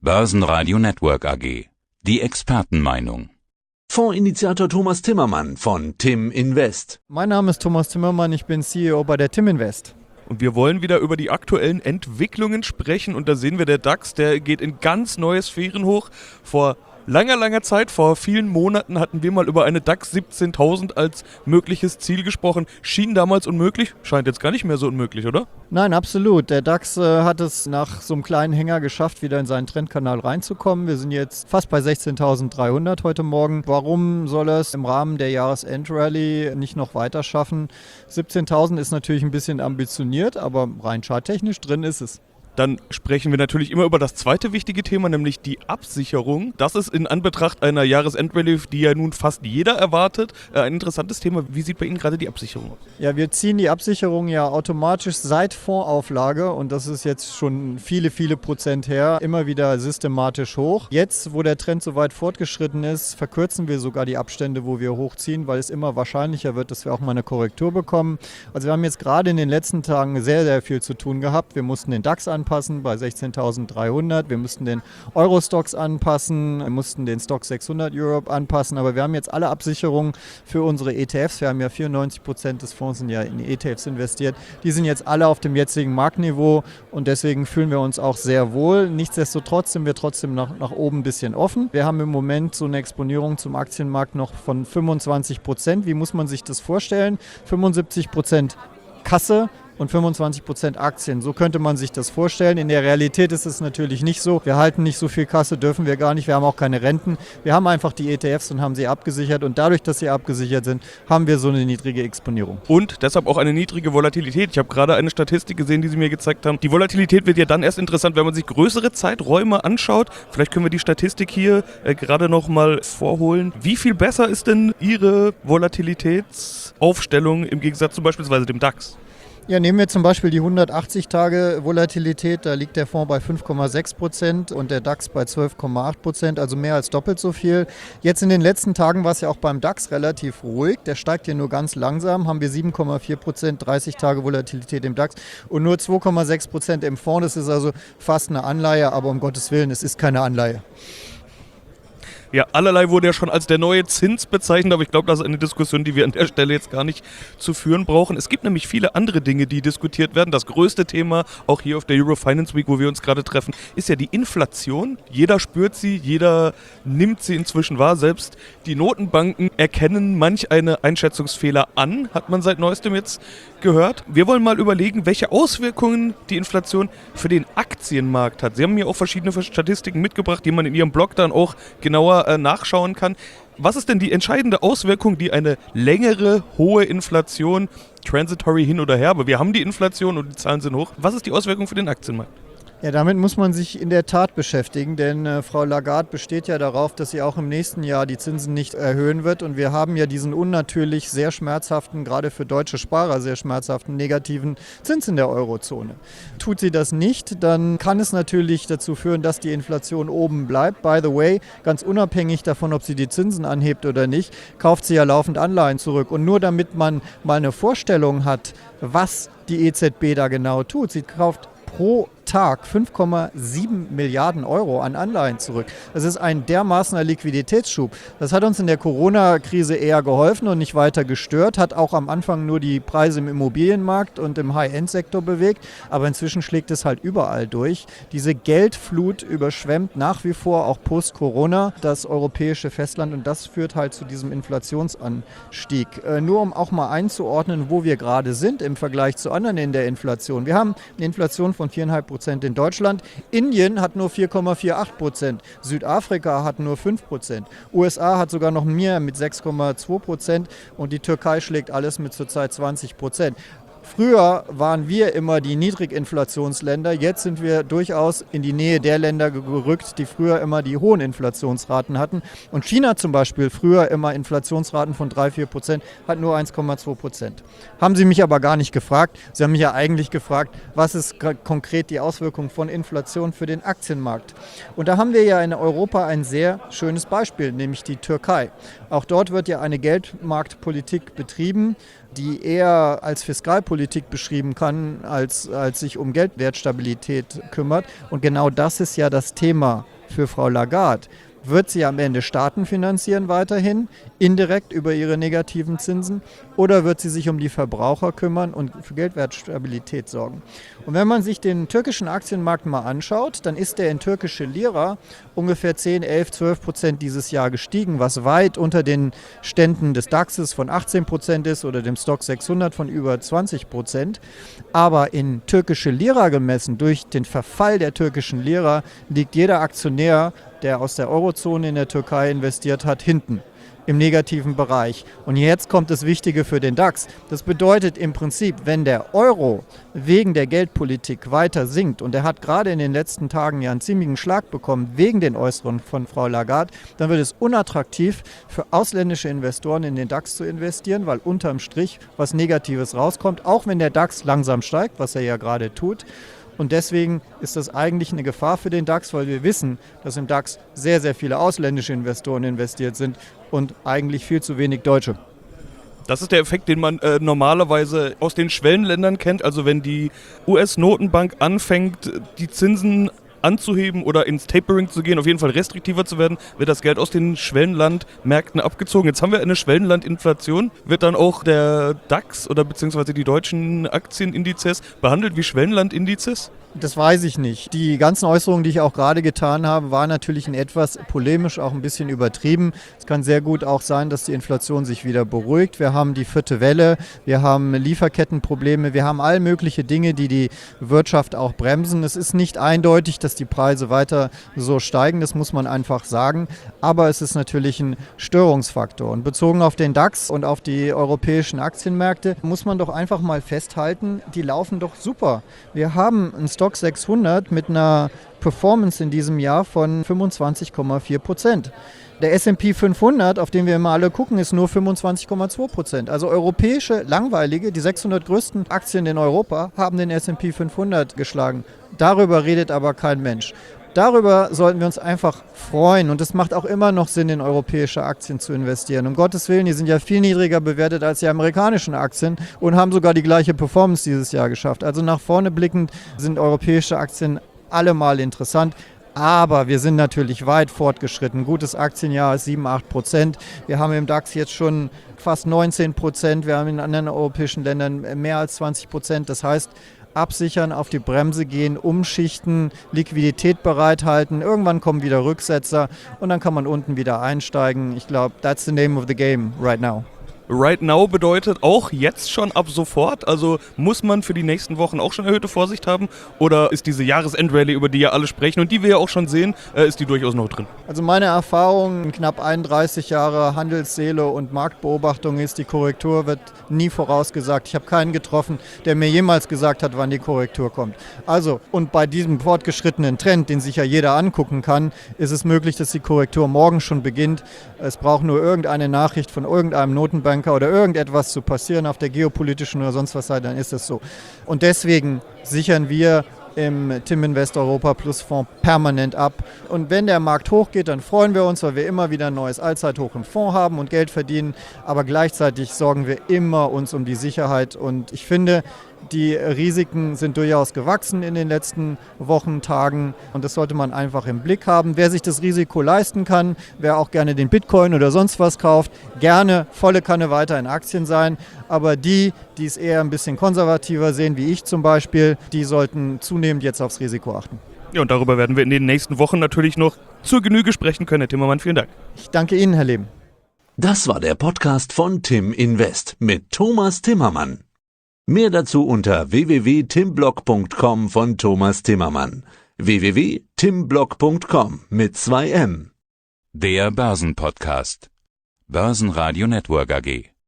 Börsenradio Network AG. Die Expertenmeinung. Fondsinitiator Thomas Timmermann von Tim Invest. Mein Name ist Thomas Timmermann, ich bin CEO bei der Tim Invest. Und wir wollen wieder über die aktuellen Entwicklungen sprechen. Und da sehen wir, der DAX, der geht in ganz neue Sphären hoch. Vor langer Zeit, vor vielen Monaten, hatten wir mal über eine DAX 17.000 als mögliches Ziel gesprochen. Schien damals unmöglich, scheint jetzt gar nicht mehr so unmöglich, oder? Nein, absolut. Der DAX hat es nach so einem kleinen Hänger geschafft, wieder in seinen Trendkanal reinzukommen. Wir sind jetzt fast bei 16.300 heute Morgen. Warum soll er es im Rahmen der Jahresendrallye nicht noch weiter schaffen? 17.000 ist natürlich ein bisschen ambitioniert, aber rein charttechnisch drin ist es. Dann sprechen wir natürlich immer über das zweite wichtige Thema, nämlich die Absicherung. Das ist in Anbetracht einer Jahresendrallye, die ja nun fast jeder erwartet, ein interessantes Thema. Wie sieht bei Ihnen gerade die Absicherung aus? Ja, wir ziehen die Absicherung ja automatisch seit Fondsauflage und das ist jetzt schon viele Prozent her, immer wieder systematisch hoch. Jetzt, wo der Trend so weit fortgeschritten ist, verkürzen wir sogar die Abstände, wo wir hochziehen, weil es immer wahrscheinlicher wird, dass wir auch mal eine Korrektur bekommen. Also wir haben jetzt gerade in den letzten Tagen sehr viel zu tun gehabt. Wir mussten den DAX anpassen bei 16.300. Wir mussten den Euro-Stocks anpassen, wir mussten den Stoxx 600 Europe anpassen, aber wir haben jetzt alle Absicherungen für unsere ETFs. Wir haben ja 94% des Fonds sind ja in ETFs investiert. Die sind jetzt alle auf dem jetzigen Marktniveau und deswegen fühlen wir uns auch sehr wohl. Nichtsdestotrotz sind wir trotzdem nach oben ein bisschen offen. Wir haben im Moment so eine Exponierung zum Aktienmarkt noch von 25%. Wie muss man sich das vorstellen? 75% Kasse und 25% Aktien. So könnte man sich das vorstellen. In der Realität ist es natürlich nicht so. Wir halten nicht so viel Kasse, dürfen wir gar nicht. Wir haben auch keine Renten. Wir haben einfach die ETFs und haben sie abgesichert. Und dadurch, dass sie abgesichert sind, haben wir so eine niedrige Exponierung. Und deshalb auch eine niedrige Volatilität. Ich habe gerade eine Statistik gesehen, die Sie mir gezeigt haben. Die Volatilität wird ja dann erst interessant, wenn man sich größere Zeiträume anschaut. Vielleicht können wir die Statistik hier gerade noch mal vorholen. Wie viel besser ist denn Ihre Volatilitätsaufstellung im Gegensatz zu beispielsweise dem DAX? Ja, nehmen wir zum Beispiel die 180-Tage-Volatilität, da liegt der Fonds bei 5,6% und der DAX bei 12,8%, also mehr als doppelt so viel. Jetzt in den letzten Tagen war es ja auch beim DAX relativ ruhig, der steigt hier nur ganz langsam, haben wir 7,4%, 30-Tage-Volatilität im DAX und nur 2,6% im Fonds, das ist also fast eine Anleihe, aber um Gottes Willen, es ist keine Anleihe. Ja, allerlei wurde ja schon als der neue Zins bezeichnet, aber ich glaube, das ist eine Diskussion, die wir an der Stelle jetzt gar nicht zu führen brauchen. Es gibt nämlich viele andere Dinge, die diskutiert werden. Das größte Thema, auch hier auf der Euro Finance Week, wo wir uns gerade treffen, ist ja die Inflation. Jeder spürt sie, jeder nimmt sie inzwischen wahr. Selbst die Notenbanken erkennen manch eine Einschätzungsfehler an, hat man seit neuestem jetzt gehört. Wir wollen mal überlegen, welche Auswirkungen die Inflation für den Aktienmarkt hat. Sie haben mir auch verschiedene Statistiken mitgebracht, die man in Ihrem Blog dann auch genauer nachschauen kann. Was ist denn die entscheidende Auswirkung, die eine längere, hohe Inflation, transitory hin oder her, aber wir haben die Inflation und die Zahlen sind hoch. Was ist die Auswirkung für den Aktienmarkt? Ja, damit muss man sich in der Tat beschäftigen, denn Frau Lagarde besteht ja darauf, dass sie auch im nächsten Jahr die Zinsen nicht erhöhen wird und wir haben ja diesen unnatürlich sehr schmerzhaften, gerade für deutsche Sparer sehr schmerzhaften negativen Zins in der Eurozone. Tut sie das nicht, dann kann es natürlich dazu führen, dass die Inflation oben bleibt. By the way, ganz unabhängig davon, ob sie die Zinsen anhebt oder nicht, kauft sie ja laufend Anleihen zurück und nur damit man mal eine Vorstellung hat, was die EZB da genau tut, sie kauft pro Tag 5,7 Milliarden Euro an Anleihen zurück. Das ist ein dermaßener Liquiditätsschub. Das hat uns in der Corona-Krise eher geholfen und nicht weiter gestört, hat auch am Anfang nur die Preise im Immobilienmarkt und im High-End-Sektor bewegt, aber inzwischen schlägt es halt überall durch. Diese Geldflut überschwemmt nach wie vor auch post-Corona das europäische Festland und das führt halt zu diesem Inflationsanstieg. Nur um auch mal einzuordnen, wo wir gerade sind im Vergleich zu anderen in der Inflation. Wir haben eine Inflation von 4,5% in Deutschland. Indien hat nur 4,48%. Südafrika hat nur 5%. USA hat sogar noch mehr mit 6,2% und die Türkei schlägt alles mit zurzeit 20%. Früher waren wir immer die Niedriginflationsländer, jetzt sind wir durchaus in die Nähe der Länder gerückt, die früher immer die hohen Inflationsraten hatten. Und China zum Beispiel, früher immer Inflationsraten von 3-4%, hat nur 1,2%. Haben Sie mich aber gar nicht gefragt. Sie haben mich ja eigentlich gefragt, was ist konkret die Auswirkung von Inflation für den Aktienmarkt. Und da haben wir ja in Europa ein sehr schönes Beispiel, nämlich die Türkei. Auch dort wird ja eine Geldmarktpolitik betrieben, die eher als Fiskalpolitik beschrieben kann, als sich um Geldwertstabilität kümmert. Und genau das ist ja das Thema für Frau Lagarde. Wird sie am Ende Staaten finanzieren weiterhin, indirekt über ihre negativen Zinsen, oder wird sie sich um die Verbraucher kümmern und für Geldwertstabilität sorgen? Und wenn man sich den türkischen Aktienmarkt mal anschaut, dann ist der in türkische Lira ungefähr 10, 11, 12% dieses Jahr gestiegen, was weit unter den Ständen des DAXes von 18% ist oder dem Stoxx 600 von über 20%. Aber in türkische Lira gemessen, durch den Verfall der türkischen Lira, liegt jeder Aktionär, der aus der Eurozone in der Türkei investiert hat, hinten im negativen Bereich. Und jetzt kommt das Wichtige für den DAX. Das bedeutet im Prinzip, wenn der Euro wegen der Geldpolitik weiter sinkt, und er hat gerade in den letzten Tagen ja einen ziemlichen Schlag bekommen wegen den Äußerungen von Frau Lagarde, dann wird es unattraktiv für ausländische Investoren in den DAX zu investieren, weil unterm Strich was Negatives rauskommt, auch wenn der DAX langsam steigt, was er ja gerade tut. Und deswegen ist das eigentlich eine Gefahr für den DAX, weil wir wissen, dass im DAX sehr, sehr viele ausländische Investoren investiert sind und eigentlich viel zu wenig Deutsche. Das ist der Effekt, den man normalerweise aus den Schwellenländern kennt. Also wenn die US-Notenbank anfängt, die Zinsen anzuheben oder ins Tapering zu gehen, auf jeden Fall restriktiver zu werden, wird das Geld aus den Schwellenlandmärkten abgezogen. Jetzt haben wir eine Schwellenlandinflation. Wird dann auch der DAX oder beziehungsweise die deutschen Aktienindizes behandelt wie Schwellenlandindizes? Das weiß ich nicht. Die ganzen Äußerungen, die ich auch gerade getan habe, waren natürlich in etwas polemisch, auch ein bisschen übertrieben. Es kann sehr gut auch sein, dass die Inflation sich wieder beruhigt. Wir haben die 4. Welle, wir haben Lieferkettenprobleme, wir haben all mögliche Dinge, die die Wirtschaft auch bremsen. Es ist nicht eindeutig, dass die Preise weiter so steigen, das muss man einfach sagen. Aber es ist natürlich ein Störungsfaktor. Und bezogen auf den DAX und auf die europäischen Aktienmärkte muss man doch einfach mal festhalten, die laufen doch super. Wir haben ein Stoxx 600 mit einer Performance in diesem Jahr von 25,4%. Der S&P 500, auf den wir immer alle gucken, ist nur 25,2%. Also europäische, langweilige, die 600 größten Aktien in Europa haben den S&P 500 geschlagen. Darüber redet aber kein Mensch. Darüber sollten wir uns einfach freuen, und es macht auch immer noch Sinn, in europäische Aktien zu investieren. Um Gottes Willen, die sind ja viel niedriger bewertet als die amerikanischen Aktien und haben sogar die gleiche Performance dieses Jahr geschafft. Also nach vorne blickend sind europäische Aktien allemal interessant. Aber wir sind natürlich weit fortgeschritten. Gutes Aktienjahr ist 7-8%. Wir haben im DAX jetzt schon fast 19%. Wir haben in anderen europäischen Ländern mehr als 20%. Das heißt, absichern, auf die Bremse gehen, umschichten, Liquidität bereithalten. Irgendwann kommen wieder Rücksetzer und dann kann man unten wieder einsteigen. Ich glaube, that's the name of the game right now. Right now bedeutet auch jetzt schon ab sofort, also muss man für die nächsten Wochen auch schon erhöhte Vorsicht haben, oder ist diese Jahresendrallye, über die ja alle sprechen und die wir ja auch schon sehen, ist die durchaus noch drin? Also meine Erfahrung in knapp 31 Jahre Handelsseele und Marktbeobachtung ist, die Korrektur wird nie vorausgesagt. Ich habe keinen getroffen, der mir jemals gesagt hat, wann die Korrektur kommt. Also, und bei diesem fortgeschrittenen Trend, den sich ja jeder angucken kann, ist es möglich, dass die Korrektur morgen schon beginnt. Es braucht nur irgendeine Nachricht von irgendeinem Notenbanker oder irgendetwas zu passieren auf der geopolitischen oder sonst was Seite, dann ist es so. Und deswegen sichern wir im TIM Invest Europa Plus Fonds permanent ab. Und wenn der Markt hochgeht, dann freuen wir uns, weil wir immer wieder ein neues Allzeithoch im Fonds haben und Geld verdienen. Aber gleichzeitig sorgen wir immer uns um die Sicherheit. Und ich finde, die Risiken sind durchaus gewachsen in den letzten Wochen, Tagen, und das sollte man einfach im Blick haben. Wer sich das Risiko leisten kann, wer auch gerne den Bitcoin oder sonst was kauft, gerne volle Kanne weiter in Aktien sein. Aber die es eher ein bisschen konservativer sehen, wie ich zum Beispiel, die sollten zunehmend jetzt aufs Risiko achten. Ja, und darüber werden wir in den nächsten Wochen natürlich noch zur Genüge sprechen können. Herr Timmermann, vielen Dank. Ich danke Ihnen, Herr Leben. Das war der Podcast von Tim Invest mit Thomas Timmermann. Mehr dazu unter www.timblog.com von Thomas Timmermann. www.timblog.com mit 2 M. Der Börsenpodcast. Börsenradio Network AG.